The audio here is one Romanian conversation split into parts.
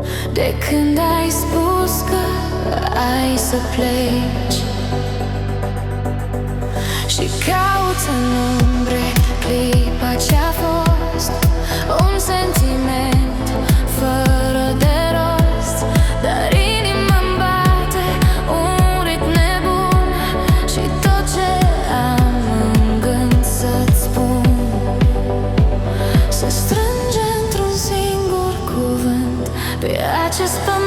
de când ai spus că ai să pleci. Și caut în umbre clipa ce-a fost un sentiment fără de rost, dar inima-mi bate un ritm nebun și tot ce am în gând să-ți spun se strânge într-un singur cuvânt pe acest pământ.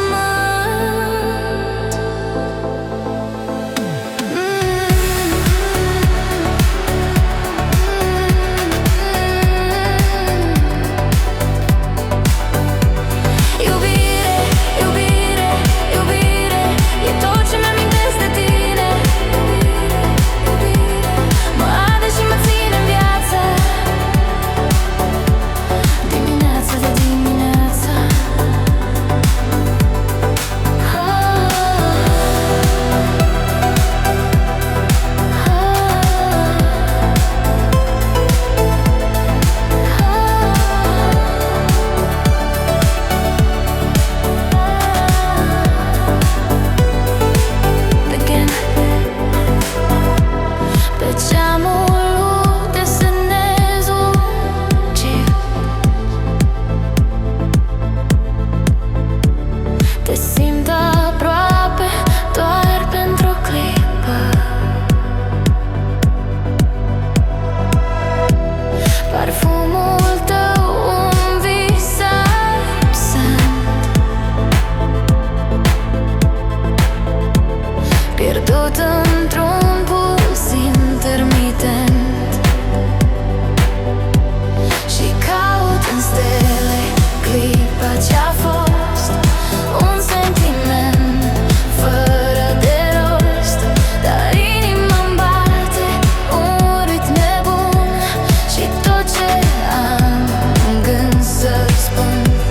Pierdut într-un puls intermitent și caut în stele clipa ce-a fost un sentiment fără de rost, dar inima-mi bate un ritm nebun și tot ce am în gând să-ți spun.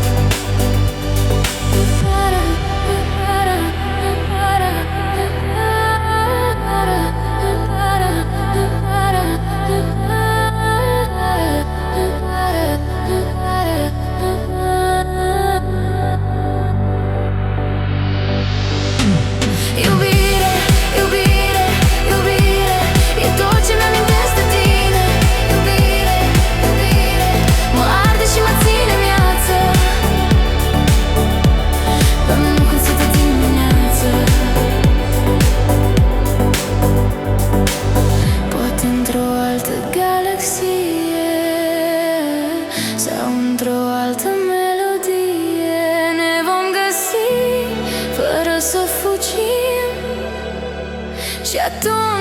Sau într-o altă melodie ne vom găsi fără să fugim și atunci